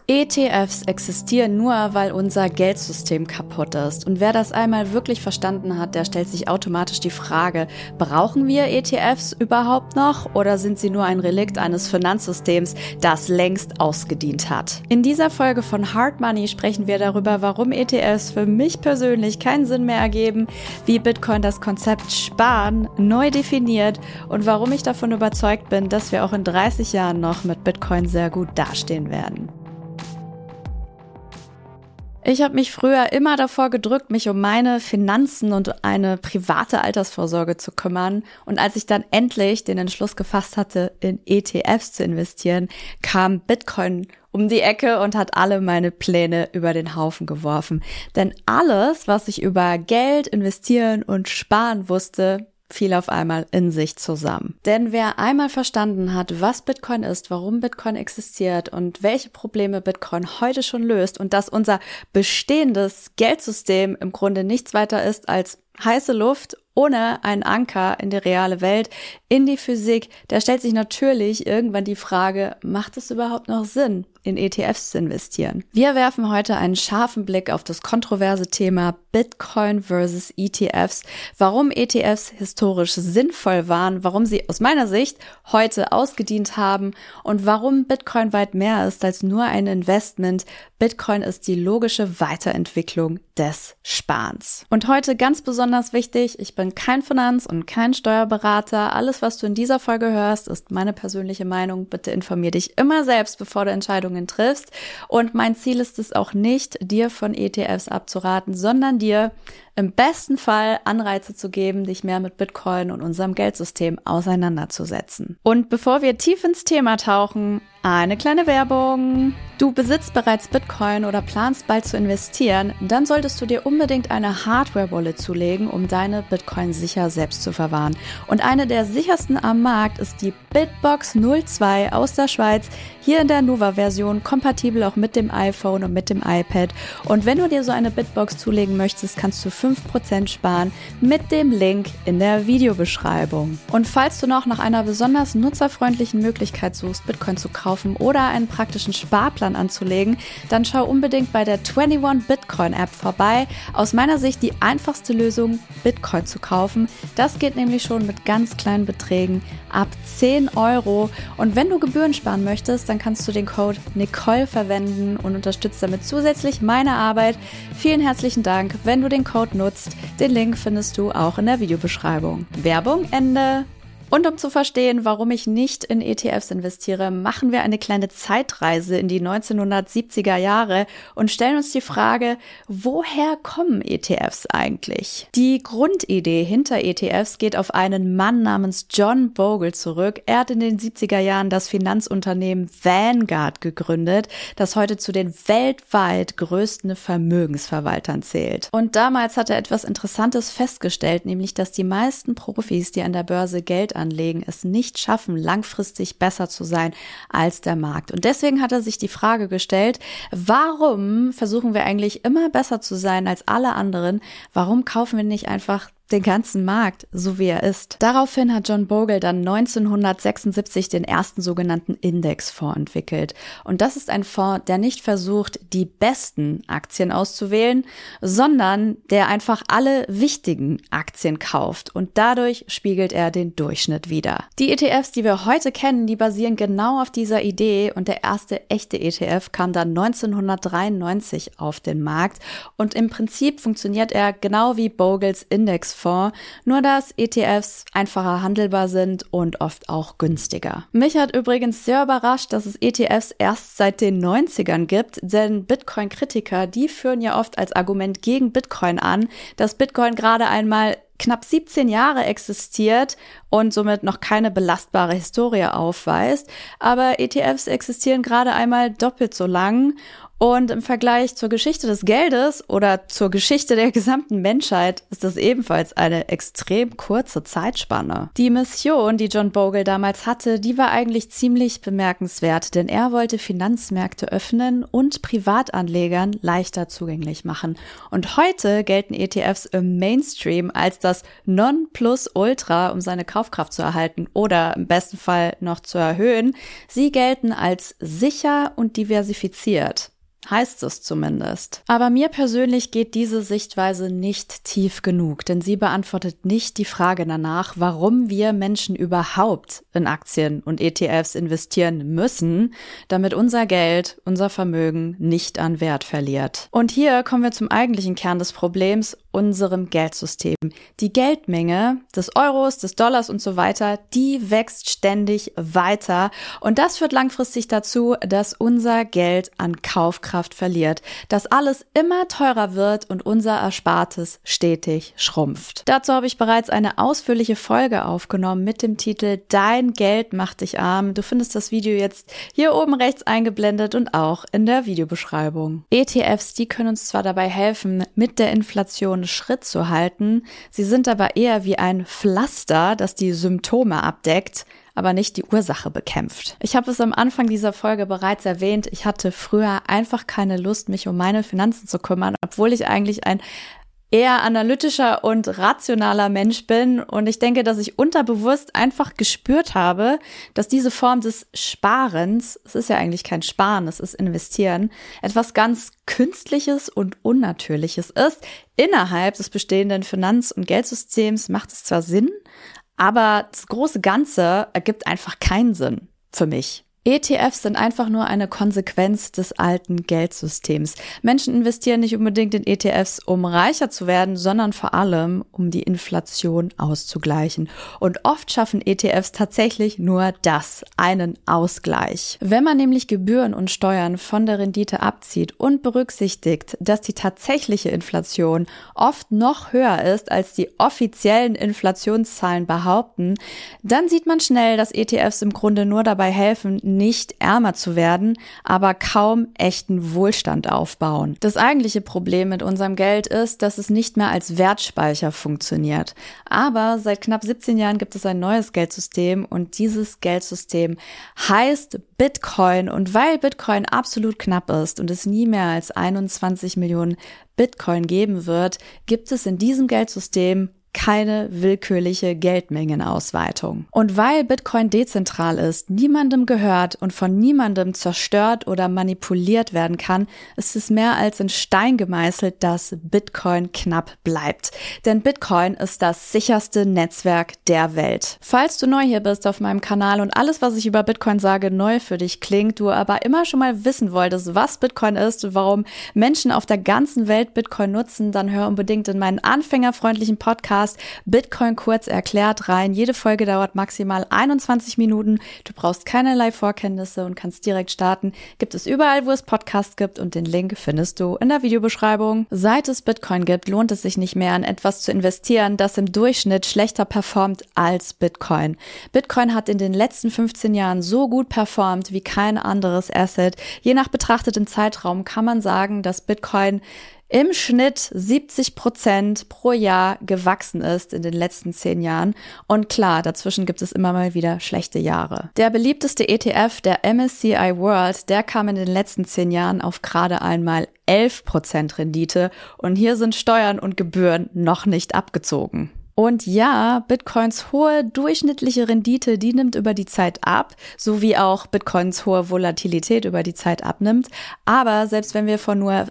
ETFs existieren nur, weil unser Geldsystem kaputt ist. Und wer das einmal wirklich verstanden hat, der stellt sich automatisch die Frage, brauchen wir ETFs überhaupt noch oder sind sie nur ein Relikt eines Finanzsystems, das längst ausgedient hat? In dieser Folge von Hard Money sprechen wir darüber, warum ETFs für mich persönlich keinen Sinn mehr ergeben, wie Bitcoin das Konzept Sparen neu definiert und warum ich davon überzeugt bin, dass wir auch in 30 Jahren noch mit Bitcoin sehr gut dastehen werden. Ich habe mich früher immer davor gedrückt, mich um meine Finanzen und eine private Altersvorsorge zu kümmern. Und als ich dann endlich den Entschluss gefasst hatte, in ETFs zu investieren, kam Bitcoin um die Ecke und hat alle meine Pläne über den Haufen geworfen. Denn alles, was ich über Geld, investieren und sparen wusste, fiel auf einmal in sich zusammen. Denn wer einmal verstanden hat, was Bitcoin ist, warum Bitcoin existiert und welche Probleme Bitcoin heute schon löst und dass unser bestehendes Geldsystem im Grunde nichts weiter ist als heiße Luft ohne einen Anker in die reale Welt, in die Physik, der stellt sich natürlich irgendwann die Frage, macht es überhaupt noch Sinn, in ETFs zu investieren? Wir werfen heute einen scharfen Blick auf das kontroverse Thema Bitcoin versus ETFs, warum ETFs historisch sinnvoll waren, warum sie aus meiner Sicht heute ausgedient haben und warum Bitcoin weit mehr ist als nur ein Investment. Bitcoin ist die logische Weiterentwicklung des Sparens. Und heute ganz besonders wichtig, ich bin kein Finanz- und kein Steuerberater. Alles, was du in dieser Folge hörst, ist meine persönliche Meinung. Bitte informier dich immer selbst, bevor du Entscheidungen triffst. Und mein Ziel ist es auch nicht, dir von ETFs abzuraten, sondern dir im besten Fall Anreize zu geben, dich mehr mit Bitcoin und unserem Geldsystem auseinanderzusetzen. Und bevor wir tief ins Thema tauchen, eine kleine Werbung. Du besitzt bereits Bitcoin oder planst bald zu investieren, dann solltest du dir unbedingt eine Hardware-Wallet zulegen, um deine Bitcoin sicher selbst zu verwahren. Und eine der sichersten am Markt ist die Bitbox 02 aus der Schweiz, hier in der Nova-Version, kompatibel auch mit dem iPhone und mit dem iPad. Und wenn du dir so eine Bitbox zulegen möchtest, kannst du 5% sparen mit dem Link in der Videobeschreibung. Und falls du noch nach einer besonders nutzerfreundlichen Möglichkeit suchst, Bitcoin zu kaufen oder einen praktischen Sparplan anzulegen, dann schau unbedingt bei der 21 Bitcoin App vorbei. Aus meiner Sicht die einfachste Lösung, Bitcoin zu kaufen. Das geht nämlich schon mit ganz kleinen Beträgen ab 10 €. Und wenn du Gebühren sparen möchtest, dann kannst du den Code Nicole verwenden und unterstützt damit zusätzlich meine Arbeit. Vielen herzlichen Dank, wenn du den Code nutzt. Den Link findest du auch in der Videobeschreibung. Werbung Ende. Und um zu verstehen, warum ich nicht in ETFs investiere, machen wir eine kleine Zeitreise in die 1970er Jahre und stellen uns die Frage, woher kommen ETFs eigentlich? Die Grundidee hinter ETFs geht auf einen Mann namens John Bogle zurück. Er hat in den 70er Jahren das Finanzunternehmen Vanguard gegründet, das heute zu den weltweit größten Vermögensverwaltern zählt. Und damals hat er etwas Interessantes festgestellt, nämlich dass die meisten Profis, die an der Börse Geld anlegen, es nicht schaffen, langfristig besser zu sein als der Markt. Und deswegen hat er sich die Frage gestellt, warum versuchen wir eigentlich immer besser zu sein als alle anderen? Warum kaufen wir nicht einfach den ganzen Markt, so wie er ist? Daraufhin hat John Bogle dann 1976 den ersten sogenannten Indexfonds entwickelt. Und das ist ein Fonds, der nicht versucht, die besten Aktien auszuwählen, sondern der einfach alle wichtigen Aktien kauft. Und dadurch spiegelt er den Durchschnitt wider. Die ETFs, die wir heute kennen, die basieren genau auf dieser Idee. Und der erste echte ETF kam dann 1993 auf den Markt. Und im Prinzip funktioniert er genau wie Bogles Indexfonds, nur dass ETFs einfacher handelbar sind und oft auch günstiger. Mich hat übrigens sehr überrascht, dass es ETFs erst seit den 90ern gibt, denn Bitcoin-Kritiker, die führen ja oft als Argument gegen Bitcoin an, dass Bitcoin gerade einmal knapp 17 Jahre existiert und somit noch keine belastbare Historie aufweist. Aber ETFs existieren gerade einmal doppelt so lang. Und im Vergleich zur Geschichte des Geldes oder zur Geschichte der gesamten Menschheit ist das ebenfalls eine extrem kurze Zeitspanne. Die Mission, die John Bogle damals hatte, die war eigentlich ziemlich bemerkenswert, denn er wollte Finanzmärkte öffnen und Privatanlegern leichter zugänglich machen. Und heute gelten ETFs im Mainstream als das Nonplusultra, um seine Kaufkraft zu erhalten oder im besten Fall noch zu erhöhen. Sie gelten als sicher und diversifiziert. Heißt es zumindest. Aber mir persönlich geht diese Sichtweise nicht tief genug, denn sie beantwortet nicht die Frage danach, warum wir Menschen überhaupt in Aktien und ETFs investieren müssen, damit unser Geld, unser Vermögen nicht an Wert verliert. Und hier kommen wir zum eigentlichen Kern des Problems, unserem Geldsystem. Die Geldmenge des Euros, des Dollars und so weiter, die wächst ständig weiter und das führt langfristig dazu, dass unser Geld an Kaufkraft verliert, dass alles immer teurer wird und unser Erspartes stetig schrumpft. Dazu habe ich bereits eine ausführliche Folge aufgenommen mit dem Titel Dein Geld macht dich arm. Du findest das Video jetzt hier oben rechts eingeblendet und auch in der Videobeschreibung. ETFs, die können uns zwar dabei helfen, mit der Inflation Schritt zu halten, sie sind aber eher wie ein Pflaster, das die Symptome abdeckt, aber nicht die Ursache bekämpft. Ich habe es am Anfang dieser Folge bereits erwähnt, ich hatte früher einfach keine Lust, mich um meine Finanzen zu kümmern, obwohl ich eigentlich ein eher analytischer und rationaler Mensch bin und ich denke, dass ich unterbewusst einfach gespürt habe, dass diese Form des Sparens, es ist ja eigentlich kein Sparen, es ist Investieren, etwas ganz Künstliches und Unnatürliches ist. Innerhalb des bestehenden Finanz- und Geldsystems macht es zwar Sinn, aber das große Ganze ergibt einfach keinen Sinn für mich. ETFs sind einfach nur eine Konsequenz des alten Geldsystems. Menschen investieren nicht unbedingt in ETFs, um reicher zu werden, sondern vor allem, um die Inflation auszugleichen. Und oft schaffen ETFs tatsächlich nur das, einen Ausgleich. Wenn man nämlich Gebühren und Steuern von der Rendite abzieht und berücksichtigt, dass die tatsächliche Inflation oft noch höher ist, als die offiziellen Inflationszahlen behaupten, dann sieht man schnell, dass ETFs im Grunde nur dabei helfen, nicht ärmer zu werden, aber kaum echten Wohlstand aufbauen. Das eigentliche Problem mit unserem Geld ist, dass es nicht mehr als Wertspeicher funktioniert. Aber seit knapp 17 Jahren gibt es ein neues Geldsystem und dieses Geldsystem heißt Bitcoin. Und weil Bitcoin absolut knapp ist und es nie mehr als 21 Millionen Bitcoin geben wird, gibt es in diesem Geldsystem keine willkürliche Geldmengenausweitung. Und weil Bitcoin dezentral ist, niemandem gehört und von niemandem zerstört oder manipuliert werden kann, ist es mehr als in Stein gemeißelt, dass Bitcoin knapp bleibt. Denn Bitcoin ist das sicherste Netzwerk der Welt. Falls du neu hier bist auf meinem Kanal und alles, was ich über Bitcoin sage, neu für dich klingt, du aber immer schon mal wissen wolltest, was Bitcoin ist und warum Menschen auf der ganzen Welt Bitcoin nutzen, dann hör unbedingt in meinen anfängerfreundlichen Podcast Bitcoin kurz erklärt rein. Jede Folge dauert maximal 21 Minuten. Du brauchst keinerlei Vorkenntnisse und kannst direkt starten. Gibt es überall, wo es Podcasts gibt und den Link findest du in der Videobeschreibung. Seit es Bitcoin gibt, lohnt es sich nicht mehr, in etwas zu investieren, das im Durchschnitt schlechter performt als Bitcoin. Bitcoin hat in den letzten 15 Jahren so gut performt wie kein anderes Asset. Je nach betrachtetem Zeitraum kann man sagen, dass Bitcoin im Schnitt 70% pro Jahr gewachsen ist in den letzten 10 Jahren. Und klar, dazwischen gibt es immer mal wieder schlechte Jahre. Der beliebteste ETF, der MSCI World, der kam in den letzten 10 Jahren auf gerade einmal 11% Rendite. Und hier sind Steuern und Gebühren noch nicht abgezogen. Und ja, Bitcoins hohe durchschnittliche Rendite, die nimmt über die Zeit ab, so wie auch Bitcoins hohe Volatilität über die Zeit abnimmt. Aber selbst wenn wir von nur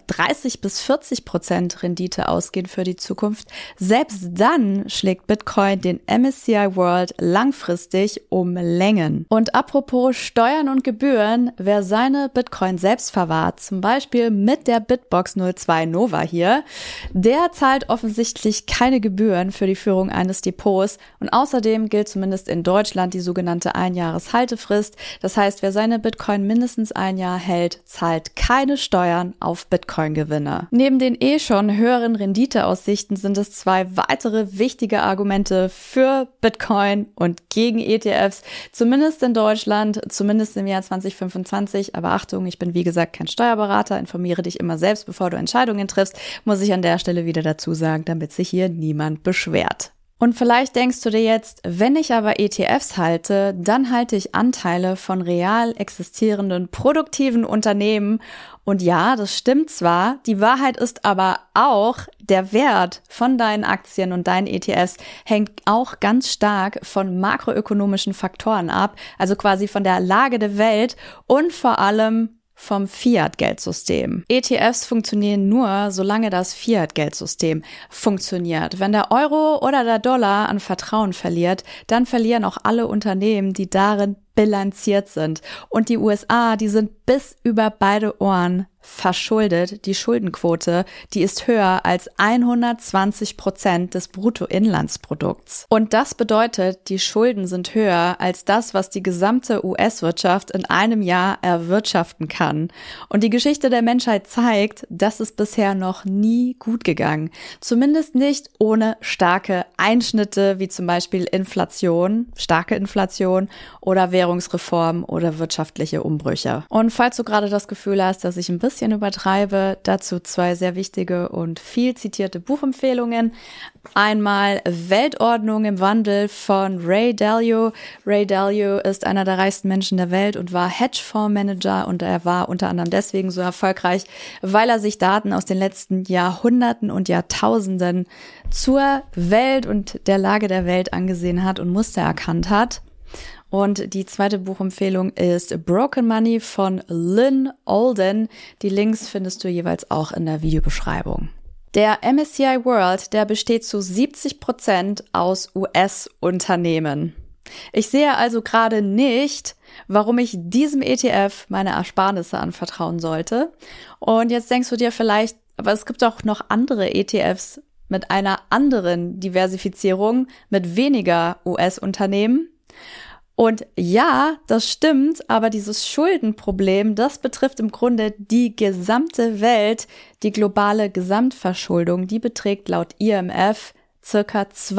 30-40% Rendite ausgehen für die Zukunft, selbst dann schlägt Bitcoin den MSCI World langfristig um Längen. Und apropos Steuern und Gebühren, wer seine Bitcoin selbst verwahrt, zum Beispiel mit der Bitbox 02 Nova hier, der zahlt offensichtlich keine Gebühren für die Führung eines Depots und außerdem gilt zumindest in Deutschland die sogenannte Einjahreshaltefrist. Das heißt, wer seine Bitcoin mindestens ein Jahr hält, zahlt keine Steuern auf Bitcoin-Gewinne. Neben den schon höheren Renditeaussichten sind es 2 weitere wichtige Argumente für Bitcoin und gegen ETFs, zumindest in Deutschland, zumindest im Jahr 2025. Aber Achtung, ich bin wie gesagt kein Steuerberater, informiere dich immer selbst, bevor du Entscheidungen triffst, muss ich an der Stelle wieder dazu sagen, damit sich hier niemand beschwert. Und vielleicht denkst du dir jetzt, wenn ich aber ETFs halte, dann halte ich Anteile von real existierenden, produktiven Unternehmen. Und ja, das stimmt zwar, die Wahrheit ist aber auch, Der Wert von deinen Aktien und deinen ETFs hängt auch ganz stark von makroökonomischen Faktoren ab, also quasi von der Lage der Welt und vor allem vom Fiat-Geldsystem. ETFs funktionieren nur, solange das Fiat-Geldsystem funktioniert. Wenn der Euro oder der Dollar an Vertrauen verliert, dann verlieren auch alle Unternehmen, die darin bilanziert sind. Und die USA, die sind bis über beide Ohren verschuldet. Die Schuldenquote, die ist höher als 120% des Bruttoinlandsprodukts. Und das bedeutet, die Schulden sind höher als das, was die gesamte US-Wirtschaft in einem Jahr erwirtschaften kann. Und die Geschichte der Menschheit zeigt, das ist bisher noch nie gut gegangen. Zumindest nicht ohne starke Einschnitte, wie zum Beispiel Inflation, starke Inflation oder Währungsreform oder wirtschaftliche Umbrüche. Und falls du gerade das Gefühl hast, dass ich ein bisschen übertreibe, dazu 2 sehr wichtige und viel zitierte Buchempfehlungen. Einmal Weltordnung im Wandel von Ray Dalio. Ray Dalio ist einer der reichsten Menschen der Welt und war Hedgefondsmanager, und er war unter anderem deswegen so erfolgreich, weil er sich Daten aus den letzten Jahrhunderten und Jahrtausenden zur Welt und der Lage der Welt angesehen hat und Muster erkannt hat. Und die zweite Buchempfehlung ist Broken Money von Lynn Alden. Die Links findest du jeweils auch in der Videobeschreibung. Der MSCI World, der besteht zu 70% aus US-Unternehmen. Ich sehe also gerade nicht, warum ich diesem ETF meine Ersparnisse anvertrauen sollte. Und jetzt denkst du dir vielleicht, aber es gibt auch noch andere ETFs mit einer anderen Diversifizierung, mit weniger US-Unternehmen. Und ja, das stimmt, aber dieses Schuldenproblem, das betrifft im Grunde die gesamte Welt. Die globale Gesamtverschuldung, die beträgt laut IMF circa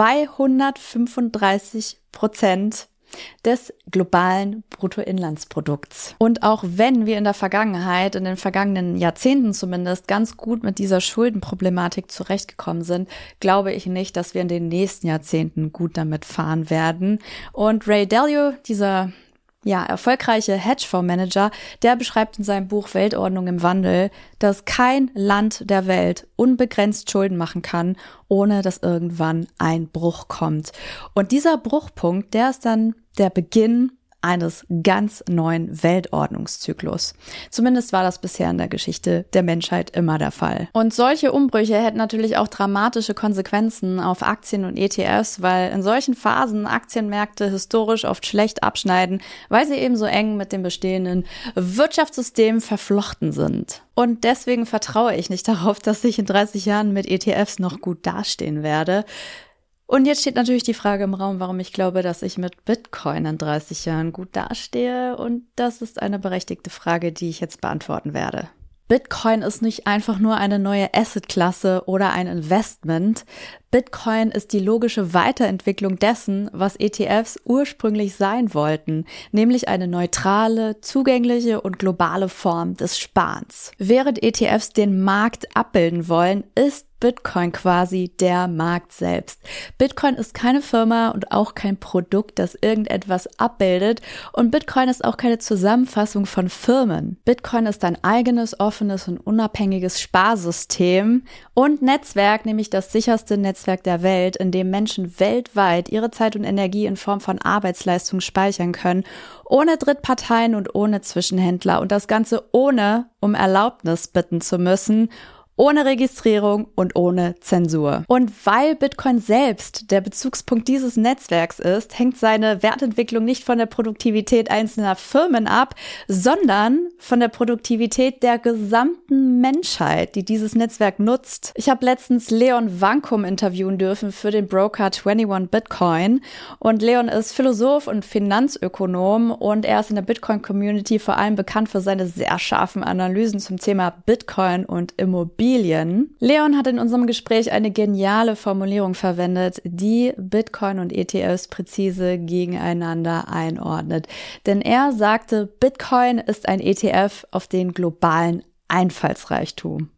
235% des globalen Bruttoinlandsprodukts. Und auch wenn wir in der Vergangenheit, in den vergangenen Jahrzehnten zumindest, ganz gut mit dieser Schuldenproblematik zurechtgekommen sind, glaube ich nicht, dass wir in den nächsten Jahrzehnten gut damit fahren werden. Und Ray Dalio, dieser erfolgreiche Hedgefondsmanager, der beschreibt in seinem Buch Weltordnung im Wandel, dass kein Land der Welt unbegrenzt Schulden machen kann, ohne dass irgendwann ein Bruch kommt. Und dieser Bruchpunkt, der ist dann der Beginn eines ganz neuen Weltordnungszyklus. Zumindest war das bisher in der Geschichte der Menschheit immer der Fall. Und solche Umbrüche hätten natürlich auch dramatische Konsequenzen auf Aktien und ETFs, weil in solchen Phasen Aktienmärkte historisch oft schlecht abschneiden, weil sie eben so eng mit dem bestehenden Wirtschaftssystem verflochten sind. Und deswegen vertraue ich nicht darauf, dass ich in 30 Jahren mit ETFs noch gut dastehen werde. Und jetzt steht natürlich die Frage im Raum, warum ich glaube, dass ich mit Bitcoin in 30 Jahren gut dastehe. Und das ist eine berechtigte Frage, die ich jetzt beantworten werde. Bitcoin ist nicht einfach nur eine neue Assetklasse oder ein Investment. Bitcoin ist die logische Weiterentwicklung dessen, was ETFs ursprünglich sein wollten, nämlich eine neutrale, zugängliche und globale Form des Sparens. Während ETFs den Markt abbilden wollen, ist Bitcoin quasi der Markt selbst. Bitcoin ist keine Firma und auch kein Produkt, das irgendetwas abbildet, und Bitcoin ist auch keine Zusammenfassung von Firmen. Bitcoin ist ein eigenes, offenes und unabhängiges Sparsystem und Netzwerk, nämlich das sicherste Netzwerk der Welt, in dem Menschen weltweit ihre Zeit und Energie in Form von Arbeitsleistung speichern können, ohne Drittparteien und ohne Zwischenhändler, und das Ganze ohne um Erlaubnis bitten zu müssen, ohne Registrierung und ohne Zensur. Und weil Bitcoin selbst der Bezugspunkt dieses Netzwerks ist, hängt seine Wertentwicklung nicht von der Produktivität einzelner Firmen ab, sondern von der Produktivität der gesamten Menschheit, die dieses Netzwerk nutzt. Ich habe letztens Leon Vankum interviewen dürfen für den Broker 21 Bitcoin. Und Leon ist Philosoph und Finanzökonom, und er ist in der Bitcoin-Community vor allem bekannt für seine sehr scharfen Analysen zum Thema Bitcoin und Immobilien. Leon hat in unserem Gespräch eine geniale Formulierung verwendet, die Bitcoin und ETFs präzise gegeneinander einordnet. Denn er sagte, Bitcoin ist ein ETF auf den globalen Einfallsreichtum.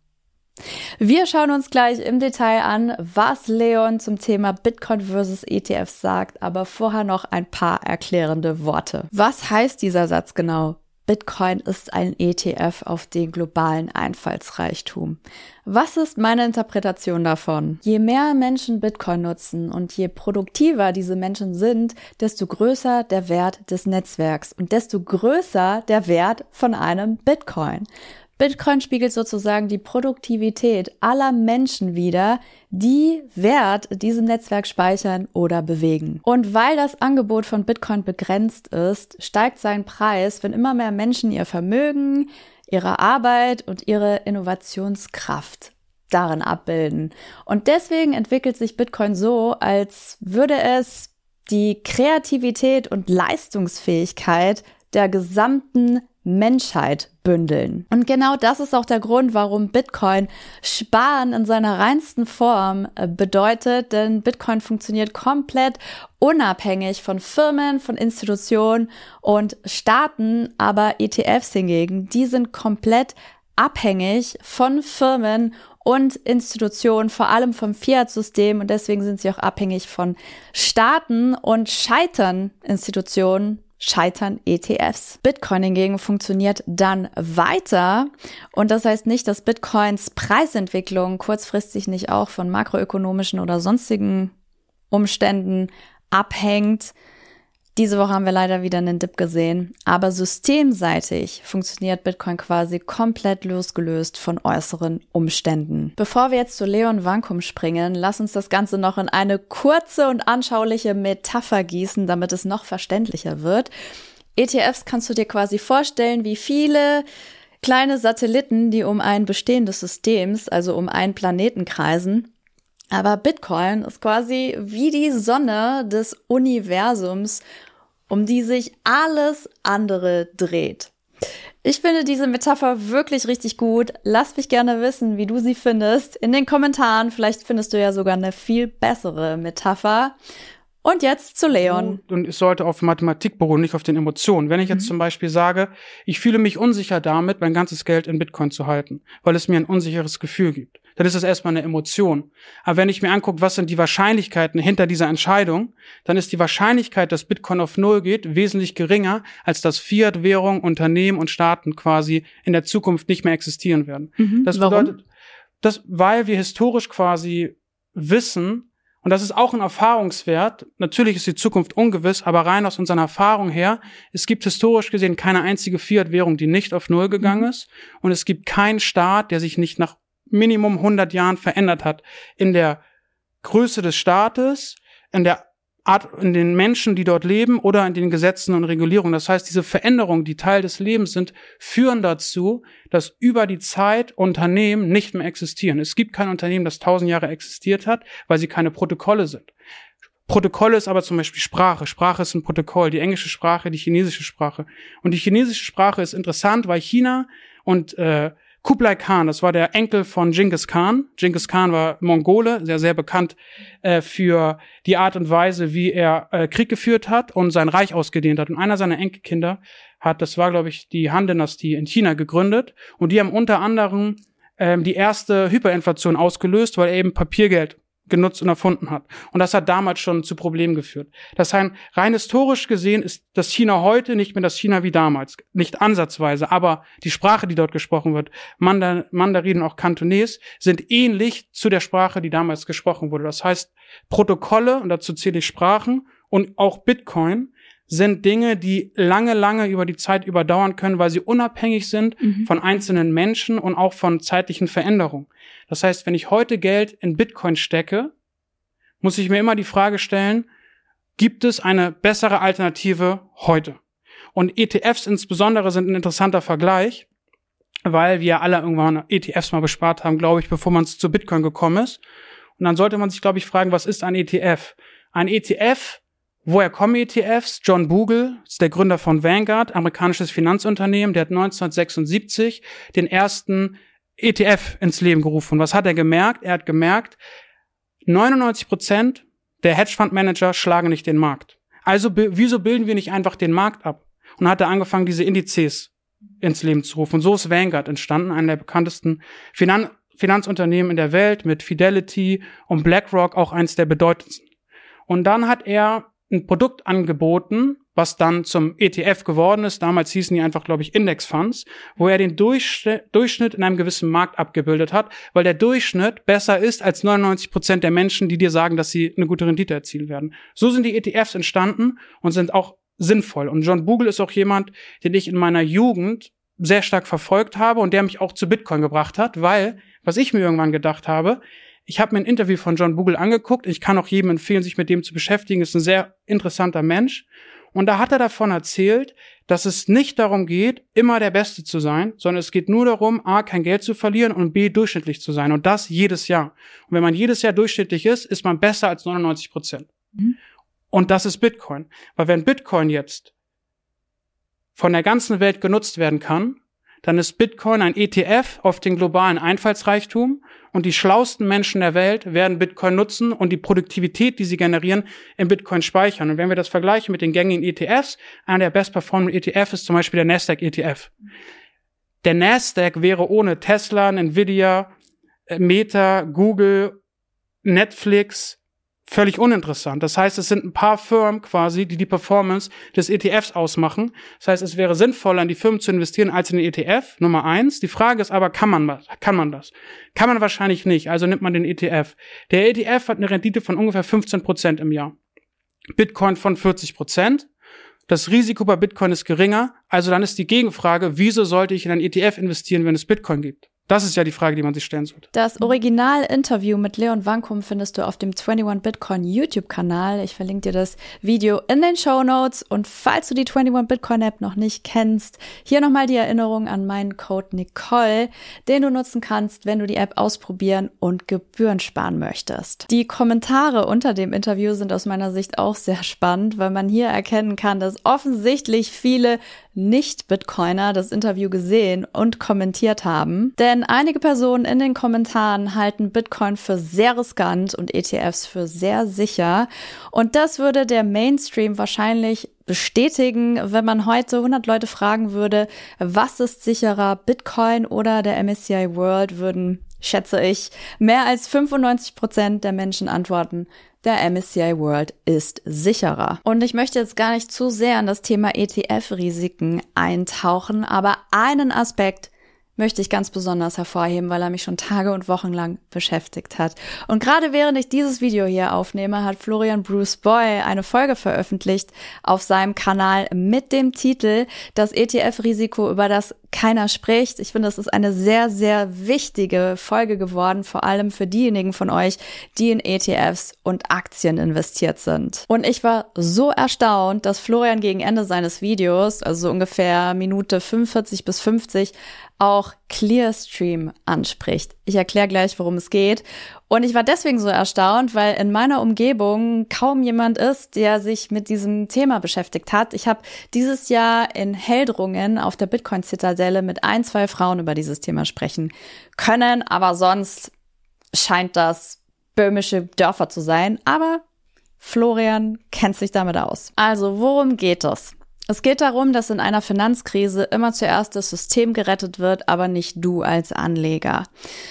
Wir schauen uns gleich im Detail an, was Leon zum Thema Bitcoin versus ETFs sagt, aber vorher noch ein paar erklärende Worte. Was heißt dieser Satz genau? Bitcoin ist ein ETF auf den globalen Einfallsreichtum. Was ist meine Interpretation davon? Je mehr Menschen Bitcoin nutzen und je produktiver diese Menschen sind, desto größer der Wert des Netzwerks und desto größer der Wert von einem Bitcoin. Bitcoin spiegelt sozusagen die Produktivität aller Menschen wider, die Wert in diesem Netzwerk speichern oder bewegen. Und weil das Angebot von Bitcoin begrenzt ist, steigt sein Preis, wenn immer mehr Menschen ihr Vermögen, ihre Arbeit und ihre Innovationskraft darin abbilden. Und deswegen entwickelt sich Bitcoin so, als würde es die Kreativität und Leistungsfähigkeit der gesamten Menschheit bündeln. Und genau das ist auch der Grund, warum Bitcoin Sparen in seiner reinsten Form bedeutet, denn Bitcoin funktioniert komplett unabhängig von Firmen, von Institutionen und Staaten, aber ETFs hingegen, die sind komplett abhängig von Firmen und Institutionen, vor allem vom Fiat-System, und deswegen sind sie auch abhängig von Staaten und scheitern Institutionen, scheitern ETFs. Bitcoin hingegen funktioniert dann weiter und das heißt nicht, dass Bitcoins Preisentwicklung kurzfristig nicht auch von makroökonomischen oder sonstigen Umständen abhängt. Diese Woche haben wir leider wieder einen Dip gesehen, aber systemseitig funktioniert Bitcoin quasi komplett losgelöst von äußeren Umständen. Bevor wir jetzt zu Leon Vankum springen, lass uns das Ganze noch in eine kurze und anschauliche Metapher gießen, damit es noch verständlicher wird. ETFs kannst du dir quasi vorstellen, wie viele kleine Satelliten, die um ein bestehendes Systems, also um einen Planeten kreisen. Aber Bitcoin ist quasi wie die Sonne des Universums, um die sich alles andere dreht. Ich finde diese Metapher wirklich richtig gut. Lass mich gerne wissen, wie du sie findest. In den Kommentaren, vielleicht findest du ja sogar eine viel bessere Metapher. Und jetzt zu Leon. Und es sollte auf Mathematik beruhen, nicht auf den Emotionen. Wenn ich jetzt zum Beispiel sage, ich fühle mich unsicher damit, mein ganzes Geld in Bitcoin zu halten, weil es mir ein unsicheres Gefühl gibt, dann ist das erstmal eine Emotion. Aber wenn ich mir angucke, was sind die Wahrscheinlichkeiten hinter dieser Entscheidung, dann ist die Wahrscheinlichkeit, dass Bitcoin auf Null geht, wesentlich geringer, als dass Fiat-Währung, Unternehmen und Staaten quasi in der Zukunft nicht mehr existieren werden. Das bedeutet, weil wir historisch quasi wissen, und das ist auch ein Erfahrungswert. Natürlich ist die Zukunft ungewiss, aber rein aus unserer Erfahrung her, es gibt historisch gesehen keine einzige Fiat-Währung, die nicht auf Null gegangen ist. Und es gibt keinen Staat, der sich nicht nach Minimum 100 Jahren verändert hat. In der Größe des Staates, in der Art, in den Menschen, die dort leben oder in den Gesetzen und Regulierungen. Das heißt, diese Veränderungen, die Teil des Lebens sind, führen dazu, dass über die Zeit Unternehmen nicht mehr existieren. Es gibt kein Unternehmen, das 1000 Jahre existiert hat, weil sie keine Protokolle sind. Protokolle ist aber zum Beispiel Sprache. Sprache ist ein Protokoll. Die englische Sprache, die chinesische Sprache. Und die chinesische Sprache ist interessant, weil China und Kublai Khan, das war der Enkel von Genghis Khan. Genghis Khan war Mongole, sehr, sehr bekannt für die Art und Weise, wie er Krieg geführt hat und sein Reich ausgedehnt hat. Und einer seiner Enkelkinder hat, das war, glaube ich, die Han-Dynastie in China gegründet. Und die haben unter anderem die erste Hyperinflation ausgelöst, weil er eben Papiergeld genutzt und erfunden hat. Und das hat damals schon zu Problemen geführt. Das heißt, rein historisch gesehen ist das China heute nicht mehr das China wie damals. Nicht ansatzweise, aber die Sprache, die dort gesprochen wird, Mandarin und auch Kantonesisch, sind ähnlich zu der Sprache, die damals gesprochen wurde. Das heißt, Protokolle, und dazu zähle ich Sprachen, und auch Bitcoin, sind Dinge, die lange, lange über die Zeit überdauern können, weil sie unabhängig sind von einzelnen Menschen und auch von zeitlichen Veränderungen. Das heißt, wenn ich heute Geld in Bitcoin stecke, muss ich mir immer die Frage stellen, gibt es eine bessere Alternative heute? Und ETFs insbesondere sind ein interessanter Vergleich, weil wir alle irgendwann ETFs mal bespart haben, glaube ich, bevor man zu Bitcoin gekommen ist. Und dann sollte man sich, glaube ich, fragen, was ist ein ETF? Ein ETF, woher kommen ETFs? John Bogle ist der Gründer von Vanguard, amerikanisches Finanzunternehmen, der hat 1976 den ersten ETF ins Leben gerufen. Und was hat er gemerkt? Er hat gemerkt, 99% der Hedgefondsmanager schlagen nicht den Markt. Also wieso bilden wir nicht einfach den Markt ab? Und hat er angefangen, diese Indizes ins Leben zu rufen. Und so ist Vanguard entstanden, einer der bekanntesten Finanzunternehmen in der Welt, mit Fidelity und BlackRock auch eins der bedeutendsten. Und dann hat er ein Produkt angeboten, was dann zum ETF geworden ist. Damals hießen die einfach, glaube ich, Indexfonds, wo er den Durchschnitt in einem gewissen Markt abgebildet hat, weil der Durchschnitt besser ist als 99% der Menschen, die dir sagen, dass sie eine gute Rendite erzielen werden. So sind die ETFs entstanden und sind auch sinnvoll. Und John Bogle ist auch jemand, den ich in meiner Jugend sehr stark verfolgt habe und der mich auch zu Bitcoin gebracht hat, weil, was ich mir irgendwann gedacht habe, ich habe mir ein Interview von John Bogle angeguckt. Ich kann auch jedem empfehlen, sich mit dem zu beschäftigen. Ist ein sehr interessanter Mensch. Und da hat er davon erzählt, dass es nicht darum geht, immer der Beste zu sein, sondern es geht nur darum, A, kein Geld zu verlieren und B, durchschnittlich zu sein. Und das jedes Jahr. Und wenn man jedes Jahr durchschnittlich ist man besser als 99%. Und das ist Bitcoin. Weil wenn Bitcoin jetzt von der ganzen Welt genutzt werden kann, dann ist Bitcoin ein ETF auf den globalen Einfallsreichtum und die schlauesten Menschen der Welt werden Bitcoin nutzen und die Produktivität, die sie generieren, in Bitcoin speichern. Und wenn wir das vergleichen mit den gängigen ETFs, einer der best-performing ETF ist zum Beispiel der Nasdaq-ETF. Der Nasdaq wäre ohne Tesla, Nvidia, Meta, Google, Netflix völlig uninteressant. Das heißt, es sind ein paar Firmen quasi, die Performance des ETFs ausmachen. Das heißt, es wäre sinnvoller, in die Firmen zu investieren, als in den ETF, Nummer 1. Die Frage ist aber, kann man das? Kann man wahrscheinlich nicht, also nimmt man den ETF. Der ETF hat eine Rendite von ungefähr 15% im Jahr. Bitcoin von 40%. Das Risiko bei Bitcoin ist geringer, also dann ist die Gegenfrage, wieso sollte ich in einen ETF investieren, wenn es Bitcoin gibt? Das ist ja die Frage, die man sich stellen sollte. Das Original-Interview mit Leon Wankum findest du auf dem 21 Bitcoin YouTube-Kanal. Ich verlinke dir das Video in den Shownotes. Und falls du die 21 Bitcoin-App noch nicht kennst, hier nochmal die Erinnerung an meinen Code Nicole, den du nutzen kannst, wenn du die App ausprobieren und Gebühren sparen möchtest. Die Kommentare unter dem Interview sind aus meiner Sicht auch sehr spannend, weil man hier erkennen kann, dass offensichtlich viele Nicht-Bitcoiner das Interview gesehen und kommentiert haben. Denn einige Personen in den Kommentaren halten Bitcoin für sehr riskant und ETFs für sehr sicher. Und das würde der Mainstream wahrscheinlich bestätigen, wenn man heute 100 Leute fragen würde, was ist sicherer, Bitcoin oder der MSCI World, würden, schätze ich, mehr als 95% der Menschen antworten, der MSCI World ist sicherer. Und ich möchte jetzt gar nicht zu sehr in das Thema ETF-Risiken eintauchen, aber einen Aspekt möchte ich ganz besonders hervorheben, weil er mich schon Tage und Wochen lang beschäftigt hat. Und gerade während ich dieses Video hier aufnehme, hat Florian Bruce Boy eine Folge veröffentlicht auf seinem Kanal mit dem Titel Das ETF-Risiko, über das keiner spricht. Ich finde, das ist eine sehr, sehr wichtige Folge geworden, vor allem für diejenigen von euch, die in ETFs und Aktien investiert sind. Und ich war so erstaunt, dass Florian gegen Ende seines Videos, also so ungefähr Minute 45 bis 50, auch Clearstream anspricht. Ich erkläre gleich, worum es geht. Und ich war deswegen so erstaunt, weil in meiner Umgebung kaum jemand ist, der sich mit diesem Thema beschäftigt hat. Ich habe dieses Jahr in Heldrungen auf der Bitcoin-Zitadelle mit 1-2 Frauen über dieses Thema sprechen können, aber sonst scheint das böhmische Dörfer zu sein. Aber Florian kennt sich damit aus. Also, worum geht es? Es geht darum, dass in einer Finanzkrise immer zuerst das System gerettet wird, aber nicht du als Anleger.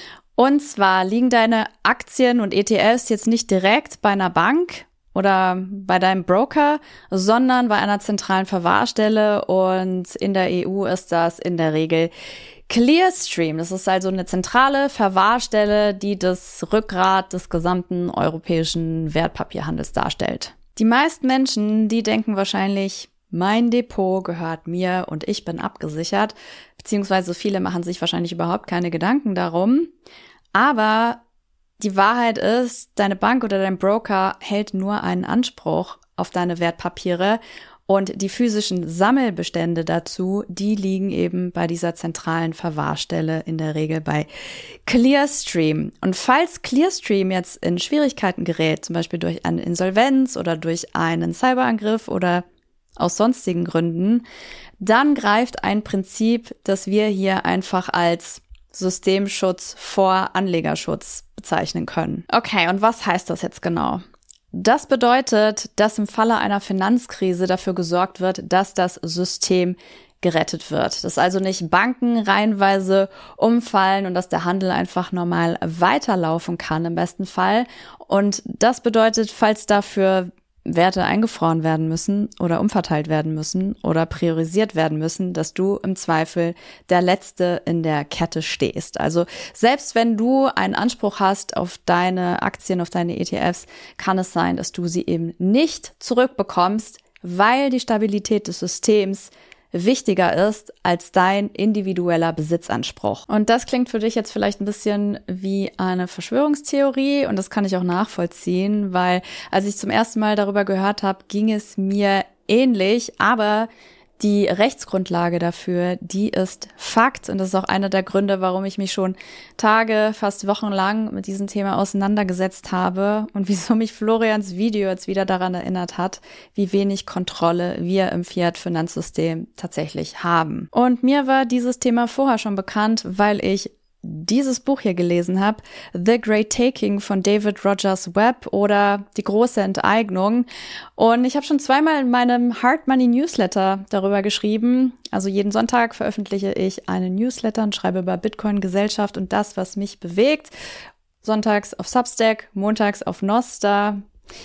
Und zwar liegen deine Aktien und ETFs jetzt nicht direkt bei einer Bank oder bei deinem Broker, sondern bei einer zentralen Verwahrstelle, und in der EU ist das in der Regel Clearstream. Das ist also eine zentrale Verwahrstelle, die das Rückgrat des gesamten europäischen Wertpapierhandels darstellt. Die meisten Menschen, die denken wahrscheinlich, mein Depot gehört mir und ich bin abgesichert, beziehungsweise viele machen sich wahrscheinlich überhaupt keine Gedanken darum. Aber die Wahrheit ist, deine Bank oder dein Broker hält nur einen Anspruch auf deine Wertpapiere, und die physischen Sammelbestände dazu, die liegen eben bei dieser zentralen Verwahrstelle, in der Regel bei Clearstream. Und falls Clearstream jetzt in Schwierigkeiten gerät, zum Beispiel durch eine Insolvenz oder durch einen Cyberangriff oder aus sonstigen Gründen, dann greift ein Prinzip, das wir hier einfach als Systemschutz vor Anlegerschutz bezeichnen können. Okay, und was heißt das jetzt genau? Das bedeutet, dass im Falle einer Finanzkrise dafür gesorgt wird, dass das System gerettet wird. Dass also nicht Banken reihenweise umfallen und dass der Handel einfach normal weiterlaufen kann im besten Fall. Und das bedeutet, falls dafür Werte eingefroren werden müssen oder umverteilt werden müssen oder priorisiert werden müssen, dass du im Zweifel der Letzte in der Kette stehst. Also selbst wenn du einen Anspruch hast auf deine Aktien, auf deine ETFs, kann es sein, dass du sie eben nicht zurückbekommst, weil die Stabilität des Systems wichtiger ist als dein individueller Besitzanspruch. Und das klingt für dich jetzt vielleicht ein bisschen wie eine Verschwörungstheorie und das kann ich auch nachvollziehen, weil als ich zum ersten Mal darüber gehört habe, ging es mir ähnlich, aber die Rechtsgrundlage dafür, die ist Fakt und das ist auch einer der Gründe, warum ich mich schon Tage, fast wochenlang mit diesem Thema auseinandergesetzt habe und wieso mich Florians Video jetzt wieder daran erinnert hat, wie wenig Kontrolle wir im Fiat-Finanzsystem tatsächlich haben. Und mir war dieses Thema vorher schon bekannt, weil ich dieses Buch hier gelesen habe, The Great Taking von David Rogers Webb oder Die große Enteignung. Und ich habe schon zweimal in meinem Hard Money Newsletter darüber geschrieben. Also jeden Sonntag veröffentliche ich einen Newsletter und schreibe über Bitcoin, Gesellschaft und das, was mich bewegt. Sonntags auf Substack, montags auf Nostr.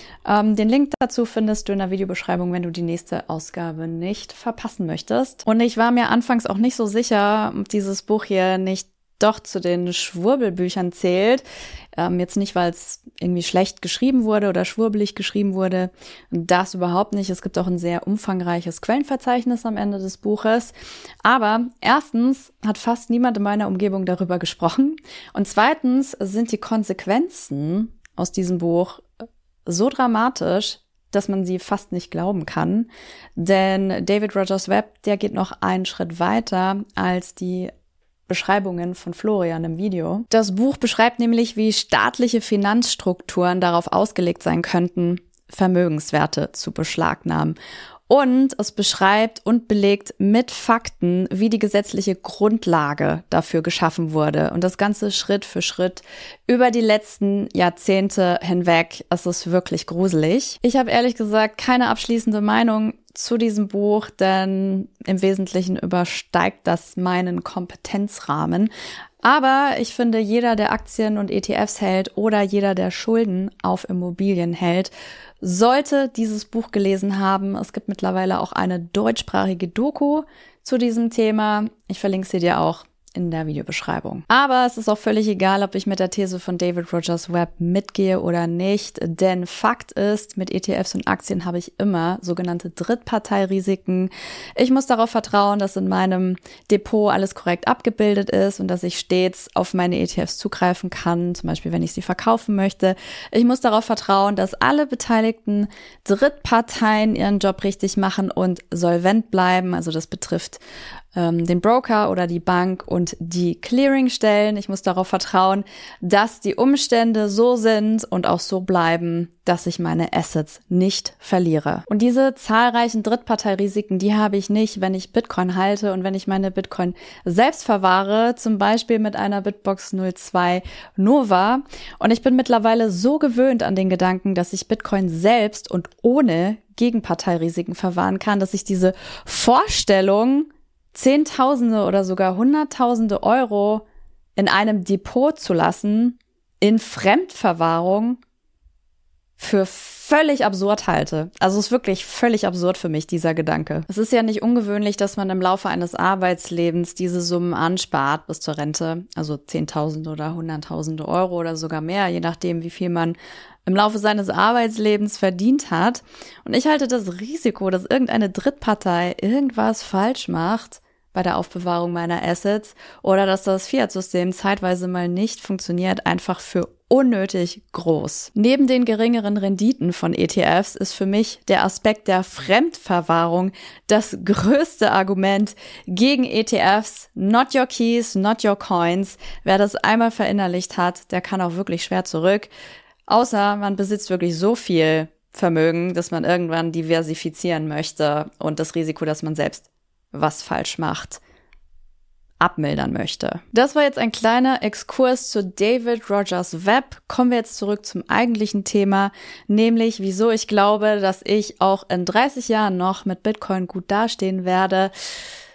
Den Link dazu findest du in der Videobeschreibung, wenn du die nächste Ausgabe nicht verpassen möchtest. Und ich war mir anfangs auch nicht so sicher, ob dieses Buch hier nicht doch zu den Schwurbelbüchern zählt. Jetzt nicht, weil es irgendwie schlecht geschrieben wurde oder schwurbelig geschrieben wurde. Das überhaupt nicht. Es gibt auch ein sehr umfangreiches Quellenverzeichnis am Ende des Buches. Aber erstens hat fast niemand in meiner Umgebung darüber gesprochen. Und zweitens sind die Konsequenzen aus diesem Buch so dramatisch, dass man sie fast nicht glauben kann. Denn David Rogers Webb, der geht noch einen Schritt weiter als die Beschreibungen von Florian im Video. Das Buch beschreibt nämlich, wie staatliche Finanzstrukturen darauf ausgelegt sein könnten, Vermögenswerte zu beschlagnahmen. Und es beschreibt und belegt mit Fakten, wie die gesetzliche Grundlage dafür geschaffen wurde. Und das Ganze Schritt für Schritt über die letzten Jahrzehnte hinweg. Es ist wirklich gruselig. Ich habe ehrlich gesagt keine abschließende Meinung zu diesem Buch, denn im Wesentlichen übersteigt das meinen Kompetenzrahmen. Aber ich finde, jeder, der Aktien und ETFs hält oder jeder, der Schulden auf Immobilien hält, sollte dieses Buch gelesen haben. Es gibt mittlerweile auch eine deutschsprachige Doku zu diesem Thema. Ich verlinke sie dir auch in der Videobeschreibung. Aber es ist auch völlig egal, ob ich mit der These von David Rogers Webb mitgehe oder nicht, denn Fakt ist, mit ETFs und Aktien habe ich immer sogenannte Drittparteirisiken. Ich muss darauf vertrauen, dass in meinem Depot alles korrekt abgebildet ist und dass ich stets auf meine ETFs zugreifen kann, zum Beispiel wenn ich sie verkaufen möchte. Ich muss darauf vertrauen, dass alle beteiligten Drittparteien ihren Job richtig machen und solvent bleiben. Also das betrifft den Broker oder die Bank und die Clearingstellen. Ich muss darauf vertrauen, dass die Umstände so sind und auch so bleiben, dass ich meine Assets nicht verliere. Und diese zahlreichen Drittparteirisiken, die habe ich nicht, wenn ich Bitcoin halte und wenn ich meine Bitcoin selbst verwahre, zum Beispiel mit einer Bitbox 02 Nova. Und ich bin mittlerweile so gewöhnt an den Gedanken, dass ich Bitcoin selbst und ohne Gegenparteirisiken verwahren kann, dass ich diese Vorstellung, Zehntausende oder sogar Hunderttausende Euro in einem Depot zu lassen, in Fremdverwahrung, für völlig absurd halte. Also es ist wirklich völlig absurd für mich, dieser Gedanke. Es ist ja nicht ungewöhnlich, dass man im Laufe eines Arbeitslebens diese Summen anspart bis zur Rente. Also Zehntausende oder Hunderttausende Euro oder sogar mehr, je nachdem, wie viel man im Laufe seines Arbeitslebens verdient hat. Und ich halte das Risiko, dass irgendeine Drittpartei irgendwas falsch macht bei der Aufbewahrung meiner Assets oder dass das Fiat-System zeitweise mal nicht funktioniert, einfach für unnötig groß. Neben den geringeren Renditen von ETFs ist für mich der Aspekt der Fremdverwahrung das größte Argument gegen ETFs. Not your keys, not your coins. Wer das einmal verinnerlicht hat, der kann auch wirklich schwer zurück. Außer man besitzt wirklich so viel Vermögen, dass man irgendwann diversifizieren möchte und das Risiko, dass man selbst was falsch macht, abmildern möchte. Das war jetzt ein kleiner Exkurs zu David Rogers Webb. Kommen wir jetzt zurück zum eigentlichen Thema, nämlich wieso ich glaube, dass ich auch in 30 Jahren noch mit Bitcoin gut dastehen werde.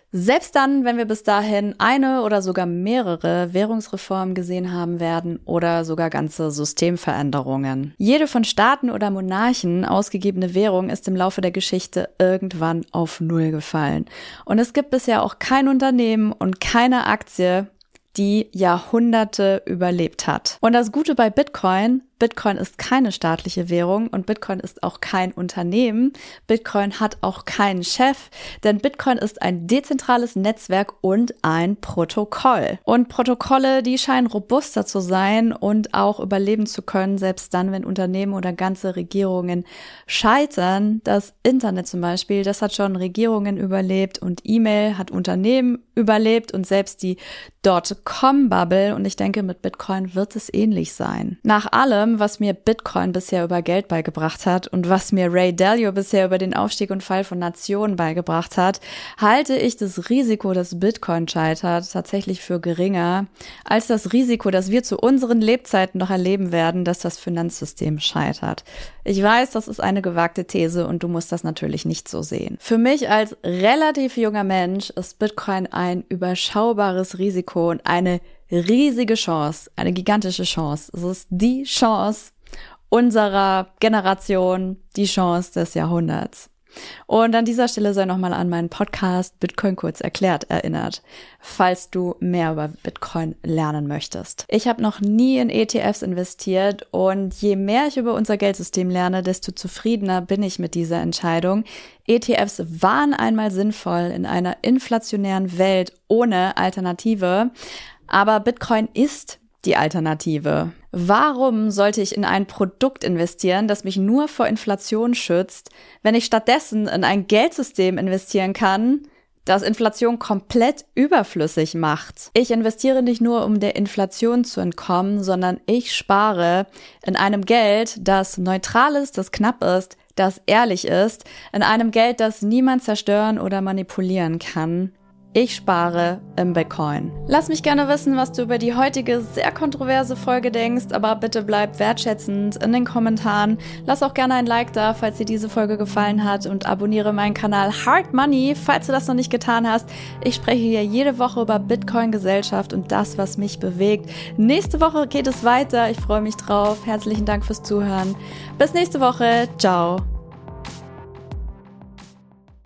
Selbst dann, wenn wir bis dahin eine oder sogar mehrere Währungsreformen gesehen haben werden oder sogar ganze Systemveränderungen. Jede von Staaten oder Monarchen ausgegebene Währung ist im Laufe der Geschichte irgendwann auf Null gefallen. Und es gibt bisher auch kein Unternehmen und keine Aktie, die Jahrhunderte überlebt hat. Und das Gute bei Bitcoin ist keine staatliche Währung und Bitcoin ist auch kein Unternehmen. Bitcoin hat auch keinen Chef, denn Bitcoin ist ein dezentrales Netzwerk und ein Protokoll. Und Protokolle, die scheinen robuster zu sein und auch überleben zu können, selbst dann, wenn Unternehmen oder ganze Regierungen scheitern. Das Internet zum Beispiel, das hat schon Regierungen überlebt und E-Mail hat Unternehmen überlebt und selbst die Dotcom-Bubble. Und ich denke, mit Bitcoin wird es ähnlich sein. Nach allem, was mir Bitcoin bisher über Geld beigebracht hat und was mir Ray Dalio bisher über den Aufstieg und Fall von Nationen beigebracht hat, halte ich das Risiko, dass Bitcoin scheitert, tatsächlich für geringer als das Risiko, dass wir zu unseren Lebzeiten noch erleben werden, dass das Finanzsystem scheitert. Ich weiß, das ist eine gewagte These und du musst das natürlich nicht so sehen. Für mich als relativ junger Mensch ist Bitcoin ein überschaubares Risiko und eine riesige Chance, eine gigantische Chance. Es ist die Chance unserer Generation, die Chance des Jahrhunderts. Und an dieser Stelle sei nochmal an meinen Podcast Bitcoin kurz erklärt erinnert, falls du mehr über Bitcoin lernen möchtest. Ich habe noch nie in ETFs investiert und je mehr ich über unser Geldsystem lerne, desto zufriedener bin ich mit dieser Entscheidung. ETFs waren einmal sinnvoll in einer inflationären Welt ohne Alternative, aber Bitcoin ist die Alternative. Warum sollte ich in ein Produkt investieren, das mich nur vor Inflation schützt, wenn ich stattdessen in ein Geldsystem investieren kann, das Inflation komplett überflüssig macht? Ich investiere nicht nur, um der Inflation zu entkommen, sondern ich spare in einem Geld, das neutral ist, das knapp ist, das ehrlich ist, in einem Geld, das niemand zerstören oder manipulieren kann. Ich spare im Bitcoin. Lass mich gerne wissen, was du über die heutige sehr kontroverse Folge denkst, aber bitte bleib wertschätzend in den Kommentaren. Lass auch gerne ein Like da, falls dir diese Folge gefallen hat und abonniere meinen Kanal Hard Money, falls du das noch nicht getan hast. Ich spreche hier jede Woche über Bitcoin, Gesellschaft und das, was mich bewegt. Nächste Woche geht es weiter. Ich freue mich drauf. Herzlichen Dank fürs Zuhören. Bis nächste Woche. Ciao.